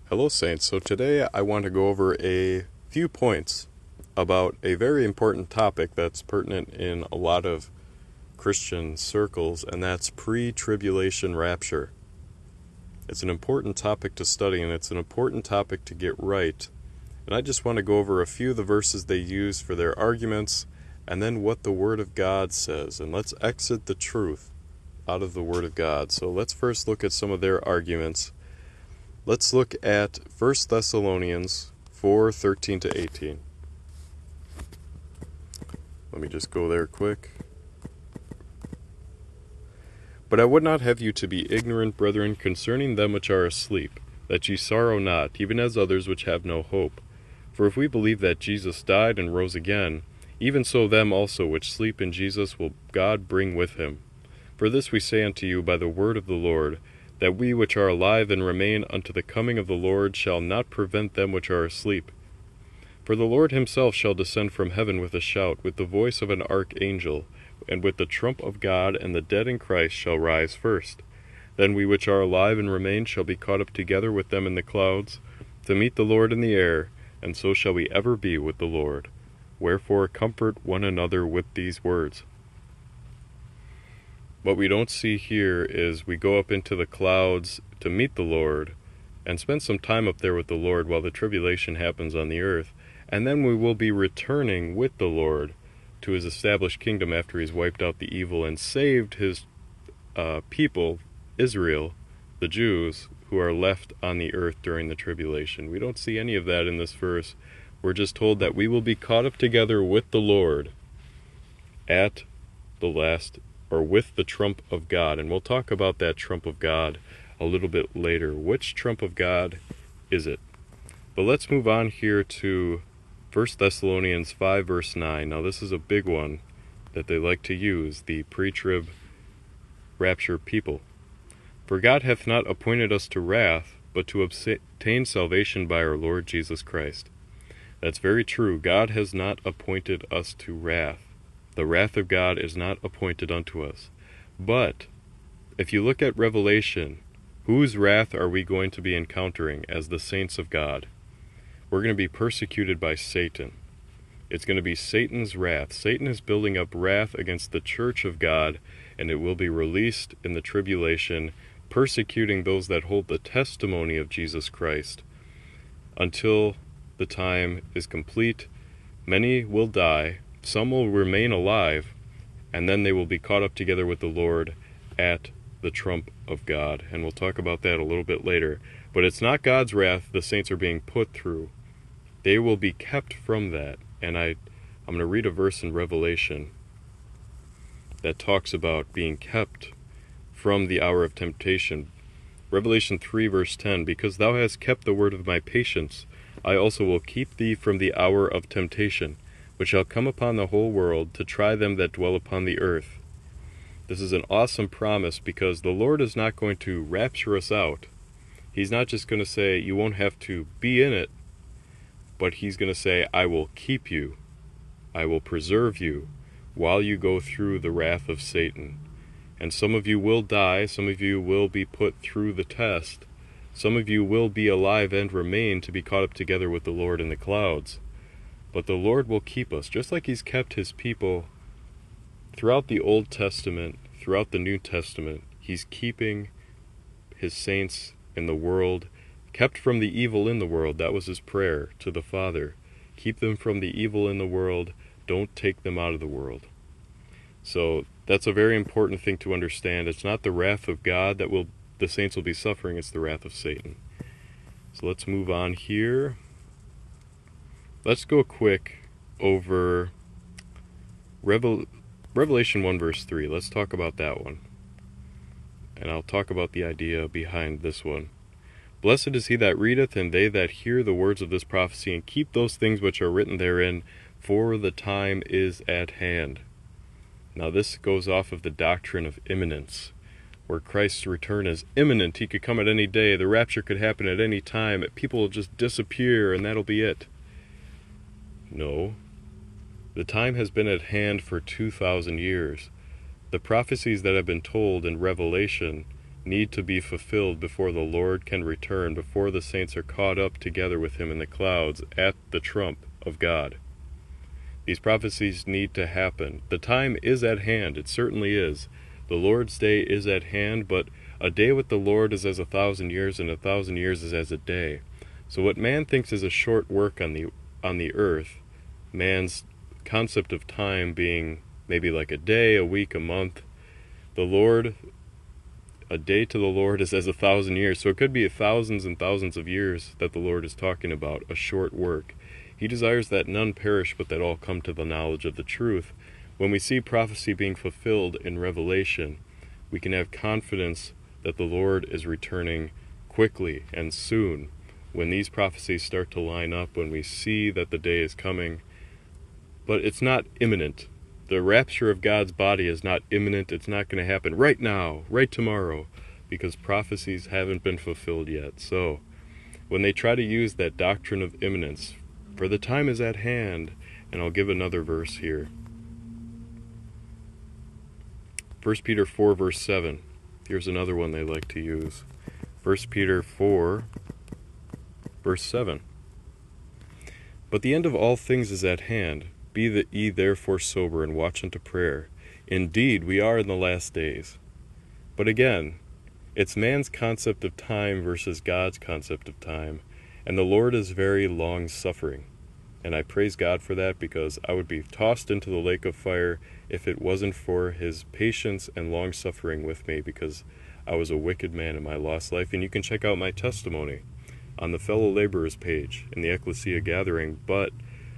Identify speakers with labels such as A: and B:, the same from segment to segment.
A: Hello, Saints. So today I want to go over a few points about a very important topic that's pertinent in a lot of Christian circles, and that's pre-tribulation rapture. It's an important topic to study, and it's an important topic to get right. And I just want to go over a few of the verses they use for their arguments, and then what the Word of God says. And let's exit the truth out of the Word of God. So let's first look at some of their arguments. Let's look at 1 Thessalonians 4:13 to 18. Let me just go there quick. But I would not have you to be ignorant, brethren, concerning them which are asleep, that ye sorrow not, even as others which have no hope. For if we believe that Jesus died and rose again, even so them also which sleep in Jesus will God bring with him. For this we say unto you by the word of the Lord, that we which are alive and remain unto the coming of the Lord shall not prevent them which are asleep. For the Lord himself shall descend from heaven with a shout, with the voice of an archangel, and with the trump of God, and the dead in Christ shall rise first. Then we which are alive and remain shall be caught up together with them in the clouds, to meet the Lord in the air, and so shall we ever be with the Lord. Wherefore comfort one another with these words. What we don't see here is we go up into the clouds to meet the Lord and spend some time up there with the Lord while the tribulation happens on the earth, and then we will be returning with the Lord to his established kingdom after he's wiped out the evil and saved his people, Israel, the Jews, who are left on the earth during the tribulation. We don't see any of that in this verse. We're just told that we will be caught up together with the Lord at the last, or with the trump of God. And we'll talk about that trump of God a little bit later. Which trump of God is it? But let's move on here to 1 Thessalonians 5 verse 9. Now this is a big one that they like to use, the pre-trib rapture people. For God hath not appointed us to wrath, but to obtain salvation by our Lord Jesus Christ. That's very true. God has not appointed us to wrath. The wrath of God is not appointed unto us. But if you look at Revelation, whose wrath are we going to be encountering as the saints of God? We're going to be persecuted by Satan. It's going to be Satan's wrath. Satan is building up wrath against the church of God, and it will be released in the tribulation, persecuting those that hold the testimony of Jesus Christ. Until the time is complete, many will die, some will remain alive, and then they will be caught up together with the Lord at the trump of God. And we'll talk about that a little bit later. But it's not God's wrath the saints are being put through. They will be kept from that. And I'm going to read a verse in Revelation that talks about being kept from the hour of temptation. Revelation 3 verse 10, because thou hast kept the word of my patience, I also will keep thee from the hour of temptation, which shall come upon the whole world, to try them that dwell upon the earth. This is an awesome promise, because the Lord is not going to rapture us out. He's not just going to say, you won't have to be in it, but he's going to say, I will keep you. I will preserve you while you go through the wrath of Satan. And some of you will die, some of you will be put through the test, some of you will be alive and remain to be caught up together with the Lord in the clouds. But the Lord will keep us, just like he's kept his people throughout the Old Testament, throughout the New Testament. He's keeping his saints in the world, kept from the evil in the world. That was his prayer to the Father. Keep them from the evil in the world. Don't take them out of the world. So that's a very important thing to understand. It's not the wrath of God that the saints will be suffering. It's the wrath of Satan. So let's move on here. Let's go quick over Revelation 1 verse 3. Let's talk about that one. And I'll talk about the idea behind this one. Blessed is he that readeth, and they that hear the words of this prophecy, and keep those things which are written therein, for the time is at hand. Now this goes off of the doctrine of imminence, where Christ's return is imminent. He could come at any day. The rapture could happen at any time. People will just disappear, and that'll be it. No. The time has been at hand for 2,000 years. The prophecies that have been told in Revelation need to be fulfilled before the Lord can return, before the saints are caught up together with him in the clouds at the trump of God. These prophecies need to happen. The time is at hand. It certainly is. The Lord's day is at hand, but a day with the Lord is as 1,000 years, and 1,000 years is as a day. So what man thinks is a short work on the earth, man's concept of time being maybe like a day, a week, a month, the Lord, a day to the Lord is as 1,000 years. So it could be thousands and thousands of years that the Lord is talking about, a short work. He desires that none perish, but that all come to the knowledge of the truth. When we see prophecy being fulfilled in Revelation, we can have confidence that the Lord is returning quickly and soon. When these prophecies start to line up, when we see that the day is coming, but it's not imminent. The rapture of God's body is not imminent. It's not going to happen right now, right tomorrow, because prophecies haven't been fulfilled yet. So, when they try to use that doctrine of imminence, for the time is at hand, and I'll give another verse here. 1 Peter 4, verse 7. Here's another one they like to use. 1 Peter 4, verse 7. But the end of all things is at hand. Be that ye therefore sober, and watch unto prayer. Indeed, we are in the last days. But again, it's man's concept of time versus God's concept of time. And the Lord is very long-suffering. And I praise God for that, because I would be tossed into the lake of fire if it wasn't for his patience and long-suffering with me, because I was a wicked man in my lost life. And you can check out my testimony on the Fellow Laborers page in the Ecclesia Gathering. But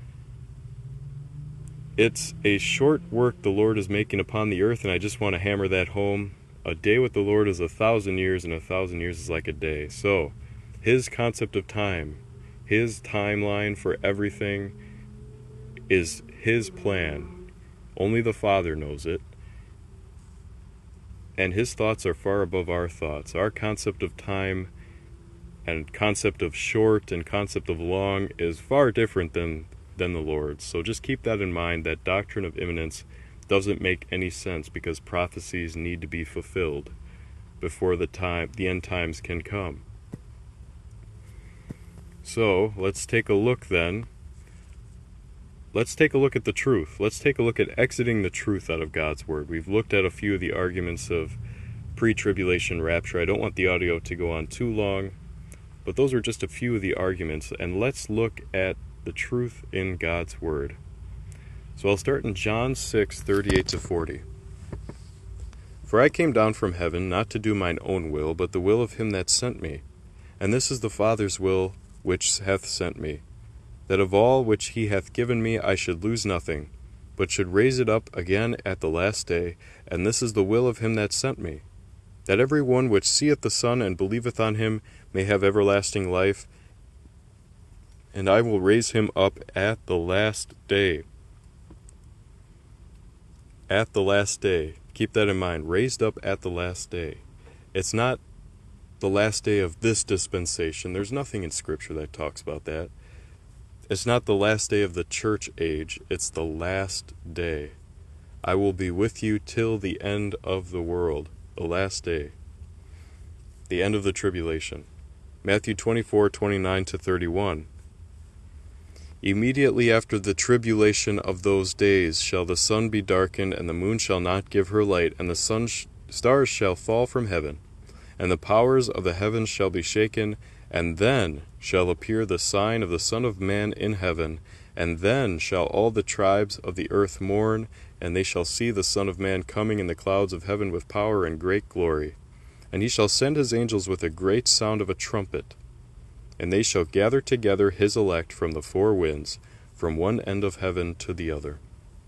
A: it's a short work the Lord is making upon the earth, and I just want to hammer that home. A day with the Lord is 1,000 years, and 1,000 years is like a day. So, his concept of time, his timeline for everything is his plan. Only the Father knows it. And his thoughts are far above our thoughts. Our concept of time and concept of short and concept of long is far different than the Lord's. So just keep that in mind. That doctrine of imminence doesn't make any sense, because prophecies need to be fulfilled before the end times can come. So let's take a look then. Let's take a look at the truth. Let's take a look at exiting the truth out of God's Word. We've looked at a few of the arguments of pre-tribulation rapture. I don't want the audio to go on too long, but those are just a few of the arguments. And let's look at the truth in God's Word. So I'll start in John 6:38-40. For I came down from heaven, not to do mine own will, but the will of him that sent me. And this is the Father's will which hath sent me, that of all which he hath given me I should lose nothing, but should raise it up again at the last day. And this is the will of him that sent me, that every one which seeth the Son and believeth on him may have everlasting life, and I will raise him up at the last day. At the last day. Keep that in mind. Raised up at the last day. It's not the last day of this dispensation. There's nothing in Scripture that talks about that. It's not the last day of the church age. It's the last day. I will be with you till the end of the world. The last day. The end of the tribulation. Matthew 24:29-31. Immediately after the tribulation of those days shall the sun be darkened, and the moon shall not give her light, and the stars shall fall from heaven, and the powers of the heavens shall be shaken. And then shall appear the sign of the Son of Man in heaven, and then shall all the tribes of the earth mourn, and they shall see the Son of Man coming in the clouds of heaven with power and great glory. And he shall send his angels with a great sound of a trumpet, and they shall gather together his elect from the four winds, from one end of heaven to the other.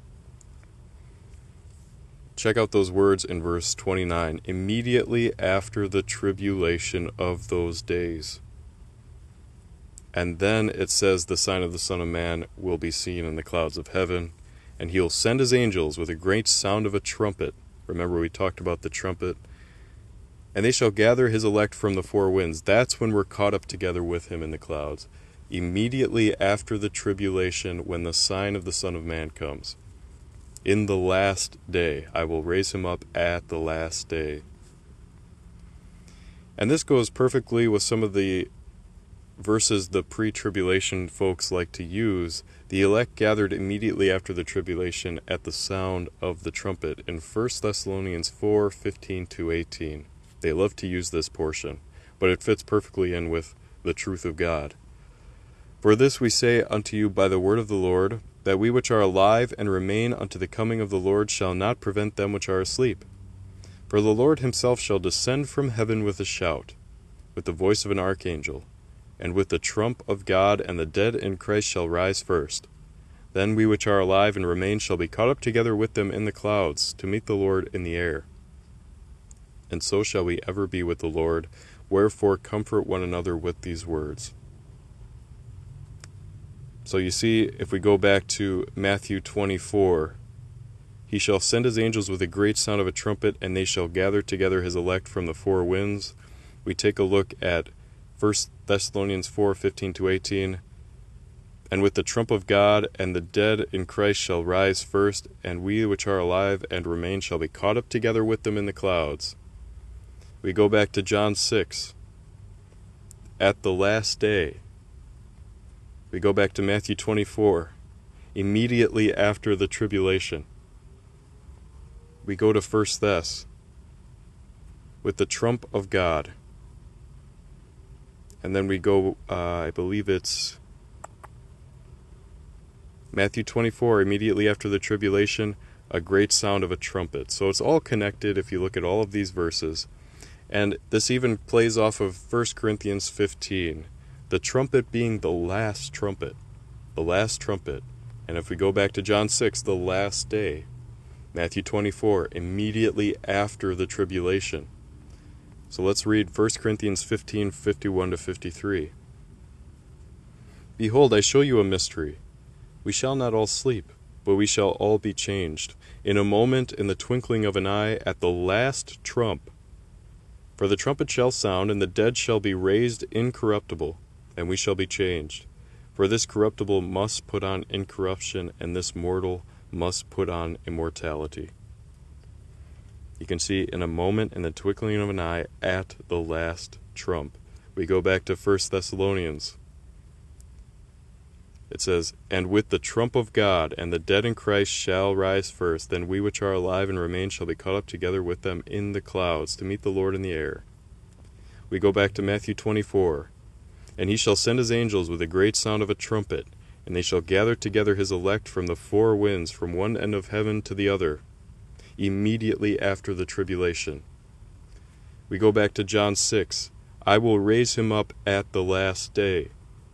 A: Check out those words in verse 29. Immediately after the tribulation of those days. And then it says the sign of the Son of Man will be seen in the clouds of heaven, and he'll send his angels with a great sound of a trumpet. Remember we talked about the trumpet? And they shall gather his elect from the four winds. That's when we're caught up together with him in the clouds. Immediately after the tribulation, when the sign of the Son of Man comes. In the last day, I will raise him up at the last day. And this goes perfectly with some of the verses the pre-tribulation folks like to use. The elect gathered immediately after the tribulation at the sound of the trumpet in 1 Thessalonians 4:15-18. They love to use this portion, but it fits perfectly in with the truth of God. For this we say unto you by the word of the Lord, that we which are alive and remain unto the coming of the Lord shall not prevent them which are asleep. For the Lord himself shall descend from heaven with a shout, with the voice of an archangel, and with the trump of God, and the dead in Christ shall rise first. Then we which are alive and remain shall be caught up together with them in the clouds, to meet the Lord in the air. And so shall we ever be with the Lord. Wherefore comfort one another with these words. So you see, if we go back to Matthew 24, he shall send his angels with a great sound of a trumpet, and they shall gather together his elect from the four winds. We take a look at 1 Thessalonians 4:15-18. And with the trump of God, and the dead in Christ shall rise first, and we which are alive and remain shall be caught up together with them in the clouds. We go back to John 6, at the last day. We go back to Matthew 24, immediately after the tribulation. We go to 1 Thess, with the trump of God. And then we go, I believe it's Matthew 24, immediately after the tribulation, a great sound of a trumpet. So it's all connected if you look at all of these verses. And this even plays off of 1 Corinthians 15, the trumpet being the last trumpet. The last trumpet. And if we go back to John 6, the last day. Matthew 24, immediately after the tribulation. So let's read 1 Corinthians 15, 51-53. Behold, I show you a mystery. We shall not all sleep, but we shall all be changed. In a moment, in the twinkling of an eye, at the last trump. For the trumpet shall sound, and the dead shall be raised incorruptible, and we shall be changed. For this corruptible must put on incorruption, and this mortal must put on immortality. You can see in a moment, in the twinkling of an eye, at the last trump. We go back to 1 Thessalonians. It says, and with the trump of God, and the dead in Christ shall rise first. Then we which are alive and remain shall be caught up together with them in the clouds, to meet the Lord in the air. We go back to Matthew 24. And he shall send his angels with a great sound of a trumpet, and they shall gather together his elect from the four winds, from one end of heaven to the other, immediately after the tribulation. We go back to John 6. I will raise him up at the last day.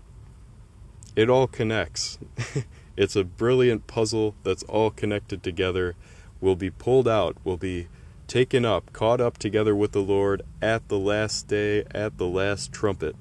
A: It all connects. It's a brilliant puzzle that's all connected together. Will be pulled out, will be taken up, caught up together with the Lord at the last day, at the last trumpet.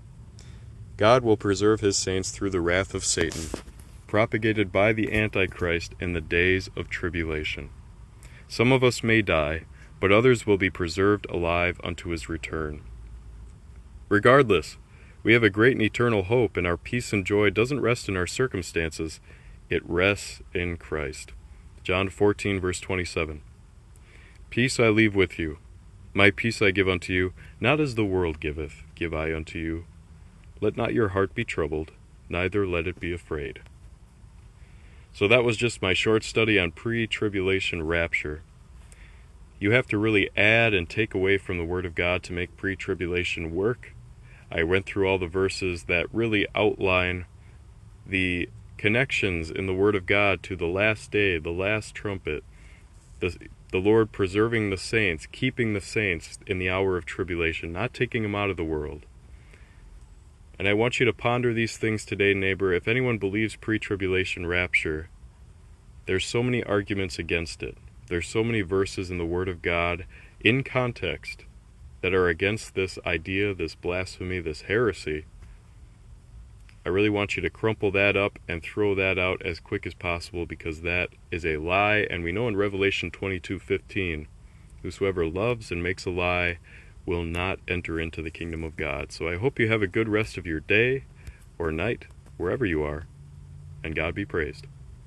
A: God will preserve his saints through the wrath of Satan, propagated by the Antichrist in the days of tribulation. Some of us may die, but others will be preserved alive unto his return. Regardless, we have a great and eternal hope, and our peace and joy doesn't rest in our circumstances. It rests in Christ. John 14, verse 27. Peace I leave with you. My peace I give unto you, not as the world giveth, give I unto you. Let not your heart be troubled, neither let it be afraid. So that was just my short study on pre-tribulation rapture. You have to really add and take away from the Word of God to make pre-tribulation work. I went through all the verses that really outline the connections in the Word of God to the last day, the last trumpet, the Lord preserving the saints, keeping the saints in the hour of tribulation, not taking them out of the world. And I want you to ponder these things today, neighbor. If anyone believes pre-tribulation rapture, there's so many arguments against it. There's so many verses in the Word of God in context that are against this idea, this blasphemy, this heresy. I really want you to crumple that up and throw that out as quick as possible, because that is a lie. And we know in Revelation 22:15, whosoever loves and makes a lie will not enter into the kingdom of God. So I hope you have a good rest of your day or night, wherever you are, and God be praised.